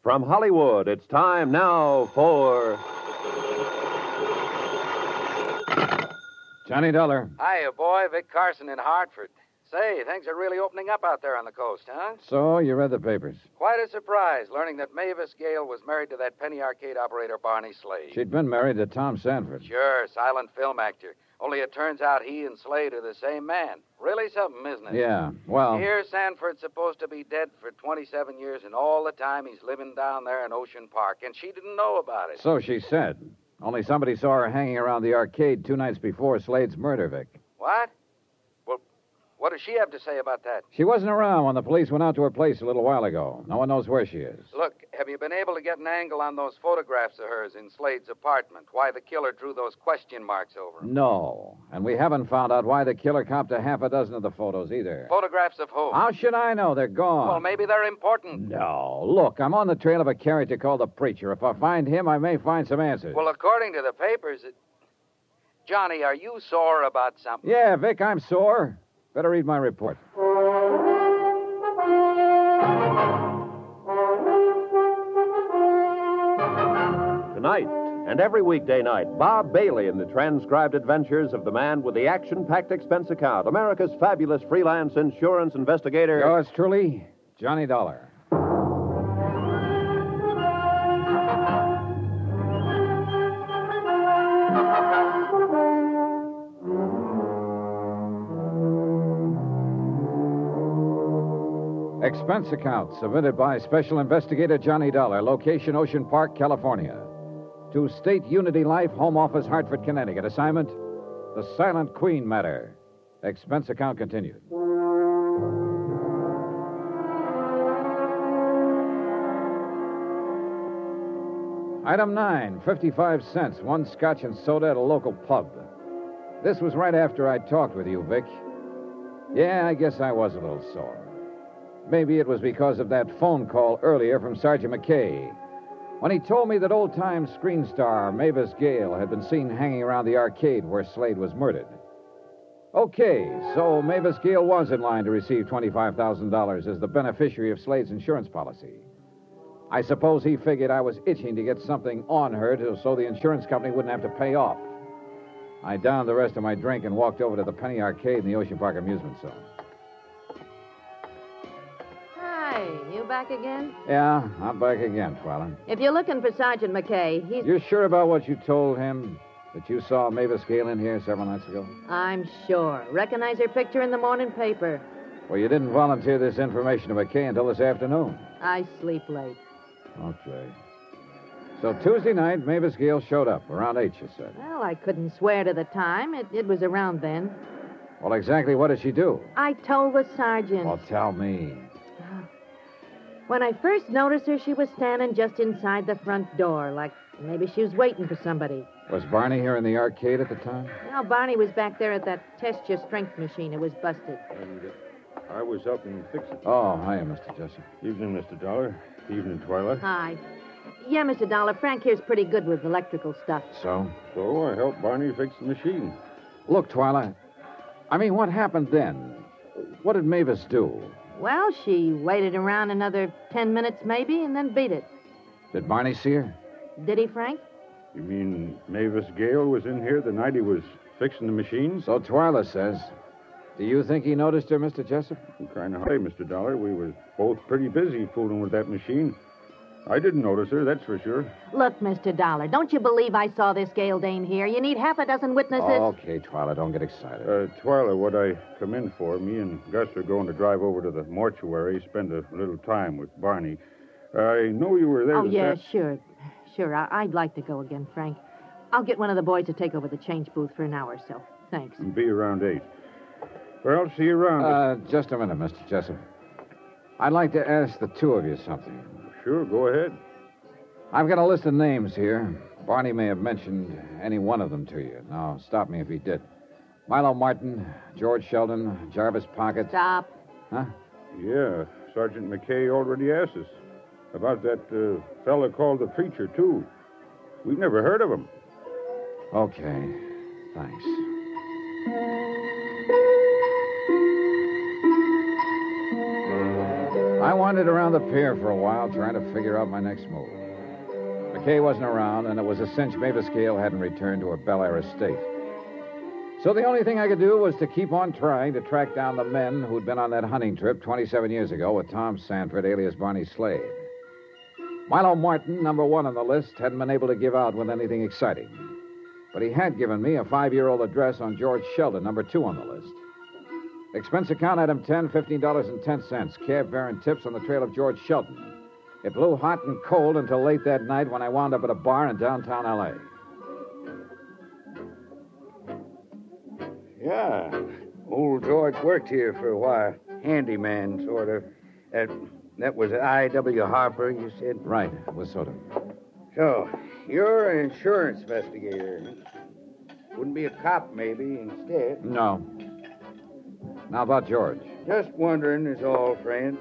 From Hollywood, it's time now for... Johnny Dollar. Hiya, boy. Vic Carson in Hartford. Say, things are really opening up out there on the coast, huh? So, you read the papers. Quite a surprise learning that Mavis Gale was married to that penny arcade operator Barney Slade. She'd been married to Tom Sanford. Sure, silent film actor. Only it turns out he and Slade are the same man. Really something, isn't it? Yeah, well... Here, Sanford's supposed to be dead for 27 years, and all the time he's living down there in Ocean Park, and she didn't know about it. So she said. Only somebody saw her hanging around the arcade 2 nights before Slade's murder, Vic. What? Well, what does she have to say about that? She wasn't around when the police went out to her place a little while ago. No one knows where she is. Look, have you been able to get an angle on those photographs of hers in Slade's apartment? Why the killer drew those question marks over them? No. And we haven't found out why the killer copped a half a dozen of the photos either. Photographs of who? How should I know? They're gone. Well, maybe they're important. No. Look, I'm on the trail of a character called the Preacher. If I find him, I may find some answers. Well, according to the papers, Johnny, are you sore about something? Yeah, Vic, I'm sore. Better read my report. Tonight, and every weekday night, Bob Bailey in the transcribed adventures of the man with the action-packed expense account, America's fabulous freelance insurance investigator. Yours truly, Johnny Dollar. Expense account submitted by Special Investigator Johnny Dollar, location Ocean Park, California. To State Unity Life, Home Office, Hartford, Connecticut. Assignment, The Silent Queen Matter. Expense account continued. Item 9, 55 cents, 1 scotch and soda at a local pub. This was right after I talked with you, Vic. Yeah, I guess I was a little sore. Maybe it was because of that phone call earlier from Sergeant McKay, when he told me that old-time screen star Mavis Gale had been seen hanging around the arcade where Slade was murdered. Okay, so Mavis Gale was in line to receive $25,000 as the beneficiary of Slade's insurance policy. I suppose he figured I was itching to get something on her so the insurance company wouldn't have to pay off. I downed the rest of my drink and walked over to the penny arcade in the Ocean Park amusement zone. Hi, you back again? Yeah, I'm back again, Twyla. If you're looking for Sergeant McKay, he's... You sure about what you told him? That you saw Mavis Gale in here several nights ago? I'm sure. Recognize her picture in the morning paper. Well, you didn't volunteer this information to McKay until this afternoon. I sleep late. Okay. So Tuesday night, Mavis Gale showed up. Around 8, you said. Well, I couldn't swear to the time. It was around then. Well, exactly what did she do? I told the sergeant. Well, tell me. When I first noticed her, she was standing just inside the front door, like maybe she was waiting for somebody. Was Barney here in the arcade at the time? No, Barney was back there at that test your strength machine. It was busted. And I was helping fix it. Oh, hiya, Mr. Jessup. Evening, Mr. Dollar. Evening, Twyla. Hi. Yeah, Mr. Dollar, Frank here's pretty good with electrical stuff. So? So I helped Barney fix the machine. Look, Twyla, I mean, what happened then? What did Mavis do? Well, she waited around another 10 minutes maybe and then beat it. Did Barney see her? Did he, Frank? You mean Mavis Gale was in here the night he was fixing the machine? So Twyla says. Do you think he noticed her, Mr. Jessup? Kind of high, Mr. Dollar. We was both pretty busy fooling with that machine. I didn't notice her, that's for sure. Look, Mr. Dollar, don't you believe I saw this Gale dame here? You need half a dozen witnesses. Okay, Twyla, don't get excited. Twyla, what I come in for, me and Gus are going to drive over to the mortuary, spend a little time with Barney. I know you were there. Oh, yeah, sure. Sure, I'd like to go again, Frank. I'll get one of the boys to take over the change booth for an hour or so. Thanks. And be around 8. Well, see you around. Just a minute, Mr. Jessup. I'd like to ask the two of you something. Sure, go ahead. I've got a list of names here. Barney may have mentioned any one of them to you. Now, stop me if he did. Milo Martin, George Sheldon, Jarvis Pocket. Stop. Huh? Yeah, Sergeant McKay already asked us about that fella called the Preacher, too. We've never heard of him. Okay, thanks. I wandered around the pier for a while, trying to figure out my next move. McKay wasn't around, and it was a cinch Mavis Gale hadn't returned to her Bel Air estate. So the only thing I could do was to keep on trying to track down the men who'd been on that hunting trip 27 years ago with Tom Sanford, alias Barney Slade. Milo Martin, number one on the list, hadn't been able to give out with anything exciting. But he had given me a 5-year-old address on George Sheldon, number 2 on the list. Expense account item 10, $15.10. Cab fare and tips on the trail of George Sheldon. It blew hot and cold until late that night when I wound up at a bar in downtown L.A. Yeah, old George worked here for a while. Handyman, sort of. That was I.W. Harper, you said? Right, it was sort of. So, you're an insurance investigator. Wouldn't be a cop, maybe, instead. No. Now about George. Just wondering is all, friend.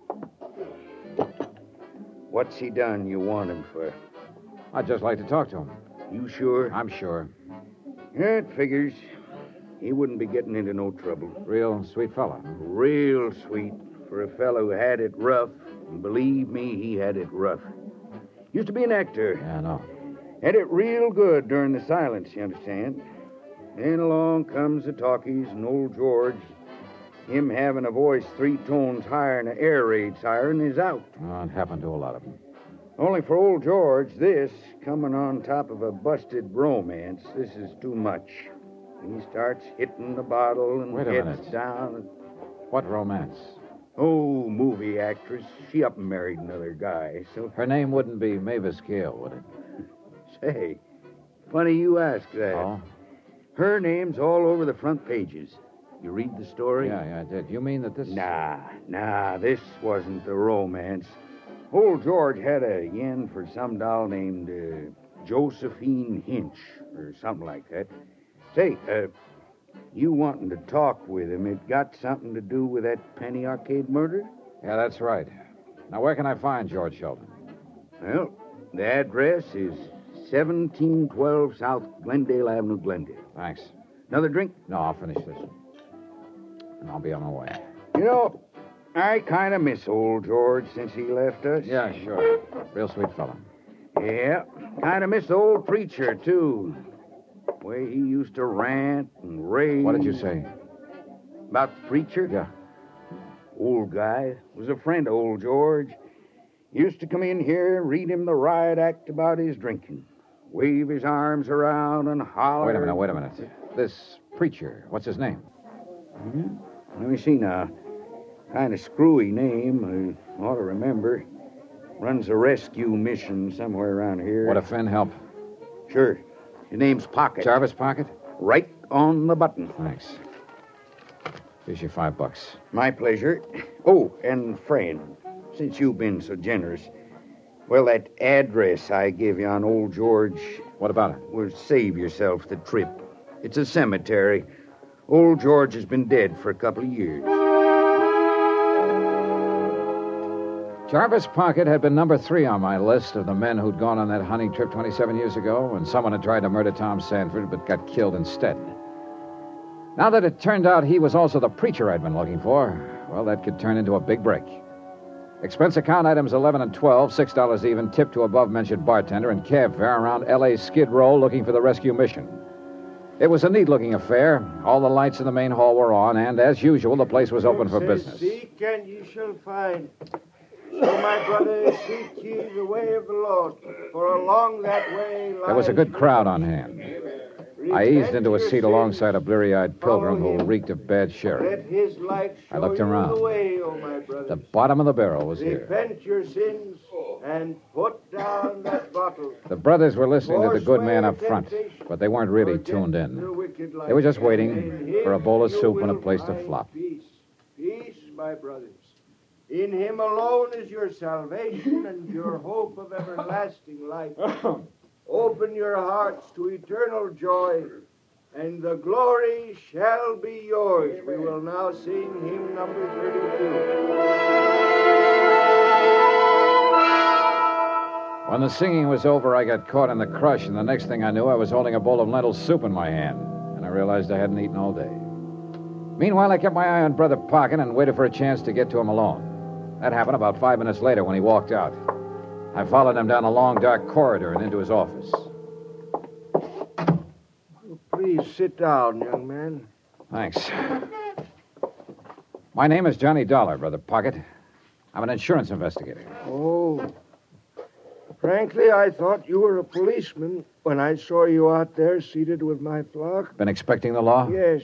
What's he done you want him for? I'd just like to talk to him. You sure? I'm sure. Yeah, it figures. He wouldn't be getting into no trouble. Real sweet fella. Real sweet for a fellow who had it rough. And believe me, he had it rough. Used to be an actor. Yeah, I know. Had it real good during the silence, you understand. Then along comes the talkies, and old George, him having a voice 3 tones higher than an air raid siren, is out. Oh, it happened to a lot of them. Only for old George, this, coming on top of a busted romance, this is too much. He starts hitting the bottle and Wait a gets minute. down. What romance? Oh, movie actress. She up and married another guy, so... Her name wouldn't be Mavis Gale, would it? Say, funny you ask that. Oh? Her name's all over the front pages. You read the story? Yeah, I did. You mean that this... Nah, this wasn't the romance. Old George had a yen for some doll named Josephine Hinch, or something like that. Say, you wanting to talk with him, it got something to do with that Penny Arcade murder? Yeah, that's right. Now, where can I find George Sheldon? Well, the address is 1712 South Glendale Avenue, Glendale. Thanks. Another drink? No, I'll finish this. And I'll be on my way. You know, I kind of miss old George since he left us. Yeah, sure. Real sweet fella. Yeah, kind of miss the old preacher, too. The way he used to rant and rave. What did you say? About the preacher? Yeah. Old guy. Was a friend of old George. Used to come in here, read him the riot act about his drinking. Wave his arms around and holler. Wait a minute. This preacher, what's his name? Let me see now. Kind of screwy name. I ought to remember. Runs a rescue mission somewhere around here. What if Finn help? Sure. His name's Pocket. Jarvis Pocket? Right on the button. Thanks. Here's your $5. My pleasure. Oh, and friend, since you've been so generous, well, that address I gave you on old George... What about it? Will save yourself the trip. It's a cemetery. Old George has been dead for a couple of years. Jarvis Pocket had been number 3 on my list of the men who'd gone on that hunting trip 27 years ago, and someone had tried to murder Tom Sanford but got killed instead. Now that it turned out he was also the preacher I'd been looking for, well, that could turn into a big break. Expense account items 11 and 12, $6 even, tip to above-mentioned bartender, and cab fare around L.A. Skid Row looking for the rescue mission. It was a neat-looking affair. All the lights in the main hall were on, and, as usual, the place was open for business. Seek and ye shall find. So, my brother, seek ye the way of the Lord, for along that way lies... There was a good crowd on hand. I eased into a seat alongside a bleary-eyed pilgrim who reeked of bad sherry. Let his light show I looked you around. the way, O my brothers. The bottom of the barrel was here. Repent your sins and put down that bottle. The brothers were listening to the good man up front, but they weren't really tuned in. They were just waiting for a bowl of soup and a place to flop. Peace, peace, my brothers. In him alone is your salvation and your hope of everlasting life. Open your hearts to eternal joy, and the glory shall be yours. We will now sing hymn number 32. When the singing was over, I got caught in the crush, and the next thing I knew, I was holding a bowl of lentil soup in my hand, and I realized I hadn't eaten all day. Meanwhile, I kept my eye on Brother Pocket and waited for a chance to get to him alone. That happened about 5 minutes later when he walked out. I followed him down a long, dark corridor and into his office. Please sit down, young man. Thanks. My name is Johnny Dollar, Brother Pocket. I'm an insurance investigator. Oh. Frankly, I thought you were a policeman when I saw you out there seated with my flock. Been expecting the law? Yes.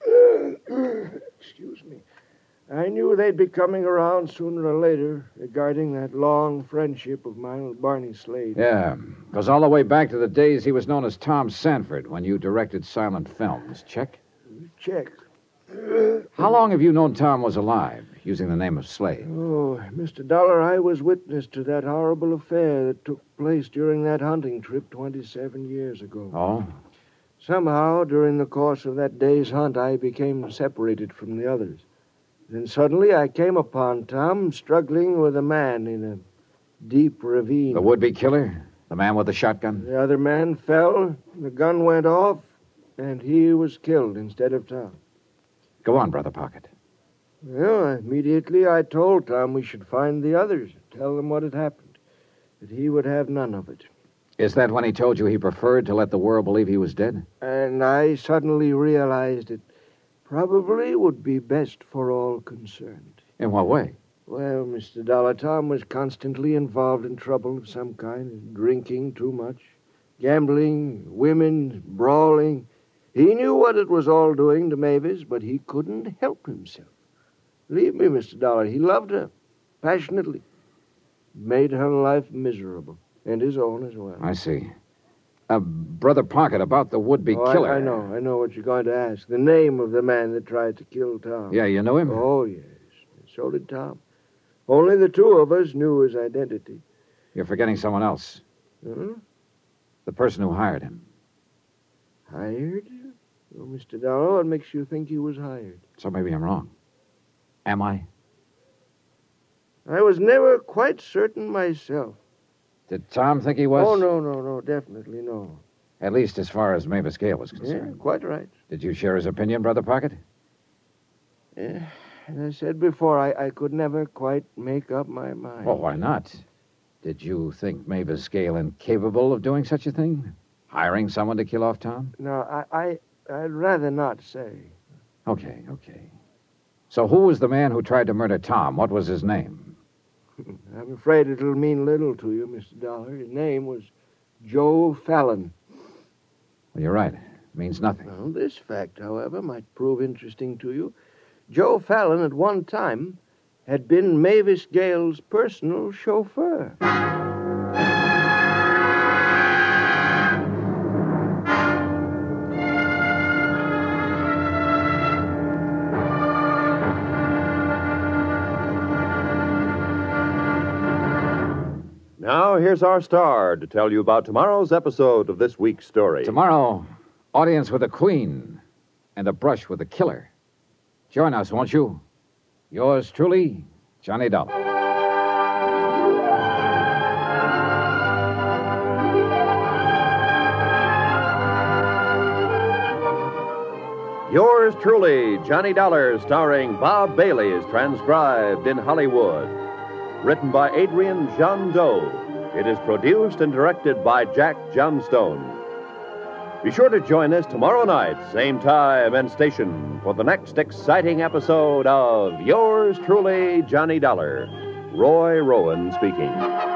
Excuse me. I knew they'd be coming around sooner or later regarding that long friendship of mine with Barney Slade. Yeah. Goes all the way back to the days he was known as Tom Sanford when you directed silent films. Check? Check. How long have you known Tom was alive, using the name of Slade? Oh, Mr. Dollar, I was witness to that horrible affair that took place during that hunting trip 27 years ago. Oh? Somehow, during the course of that day's hunt, I became separated from the others. Then suddenly I came upon Tom struggling with a man in a deep ravine. The would-be killer? The man with the shotgun? The other man fell, the gun went off, and he was killed instead of Tom. Go on, Brother Pocket. Well, immediately I told Tom we should find the others, tell them what had happened, that he would have none of it. Is that when he told you he preferred to let the world believe he was dead? And I suddenly realized it probably would be best for all concerned. In what way? Well, Mr. Dollar, Tom was constantly involved in trouble of some kind, drinking too much, gambling, women, brawling. He knew what it was all doing to Mavis, but he couldn't help himself. Believe me, Mr. Dollar, he loved her passionately. Made her life miserable, and his own as well. I see. Brother Pocket, about the would-be killer. I know what you're going to ask. The name of the man that tried to kill Tom. Yeah, you knew him? Oh, yes. So did Tom. Only the two of us knew his identity. You're forgetting someone else. Huh? The person who hired him. Hired? Oh, Mr. Dollar, what makes you think he was hired? So maybe I'm wrong. Am I? I was never quite certain myself. Did Tom think he was? Oh, no, definitely no. At least as far as Mavis Gale was Yeah, concerned. quite right. Did you share his opinion, Brother Pocket? As I said before, I could never quite make up my mind. Well, why not? Did you think Mavis Gale incapable of doing such a thing? Hiring someone to kill off Tom? No, I'd rather not say. Okay. So who was the man who tried to murder Tom? What was his name? I'm afraid it'll mean little to you, Mr. Dollar. His name was Joe Fallon. Well, you're right. It means nothing. Well, this fact, however, might prove interesting to you. Joe Fallon, at one time, had been Mavis Gale's personal chauffeur. Now, here's our star to tell you about tomorrow's episode of this week's story. Tomorrow, audience with the Queen and a brush with the killer. Join us, won't you? Yours truly, Johnny Dollar. Yours truly, Johnny Dollar, starring Bob Bailey, is transcribed in Hollywood. Written by Adrian John Doe. It is produced and directed by Jack Johnstone. Be sure to join us tomorrow night, same time and station, for the next exciting episode of Yours truly, Johnny Dollar. Roy Rowan speaking.